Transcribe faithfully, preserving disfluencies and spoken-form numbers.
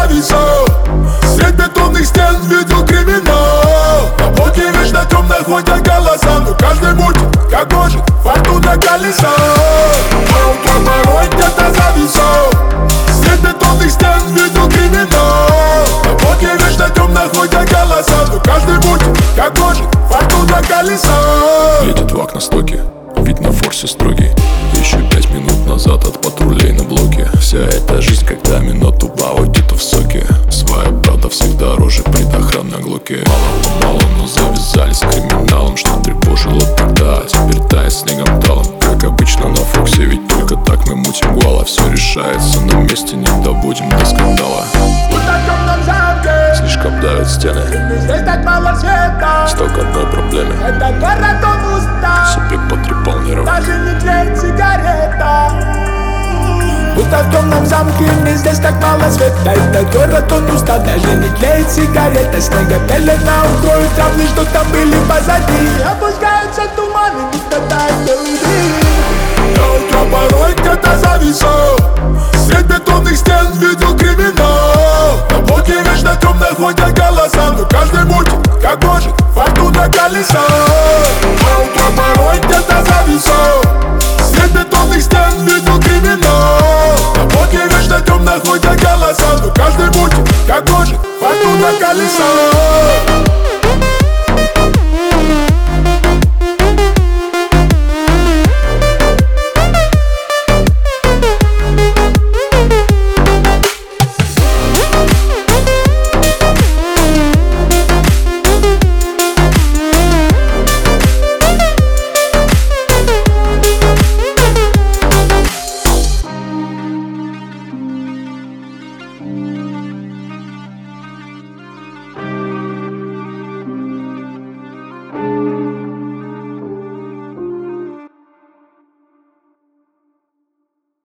зависал. Средь бетонных стен видел криминал. На блоке вечно темно ходят голоса, но каждый мультик как может фортуна колеса. А утром порой где-то зависал. Средь бетонных стен видел криминал. На блоке вечно темно ходят голоса, но каждый мультик как может фортуна колеса. Едет вак на стоке, вид на форсе строгий. Еще пять минут назад от патрулей на блоке. Вся эта жизнь, когда минуту бау где-то в соке. Своя правда всегда дороже предохран на глоке. Мало-помалу, но завязали с криминалом, что тревожило тогда, а теперь тает снегом талом. Как обычно на Фоксе, ведь только так мы мутим гвала. Все решается на месте, не доводим до скандала. Слишком давят стены, Здесь так мало света. столько одной проблемы. Этот город он устал, Себе потрепал нервы. даже не тлеет сигарета. Будто в темном замке, мне здесь так мало света. Этот город он устал, даже не тлеет сигарета. Снега пелена укроет травы, что там были позади. Опускаются туманы, будто тает белый дым. На утро порой где-то зависал. Средь бетонных стен видел криминал. На блоке вечно темно ходят голоса, но каждый мультик как может фортуна колеса. На утро порой где-то зависал. Средь бетонных стен видел криминал. На блоке вечно темно ходят голоса, но каждый мультик как может фортуна колеса.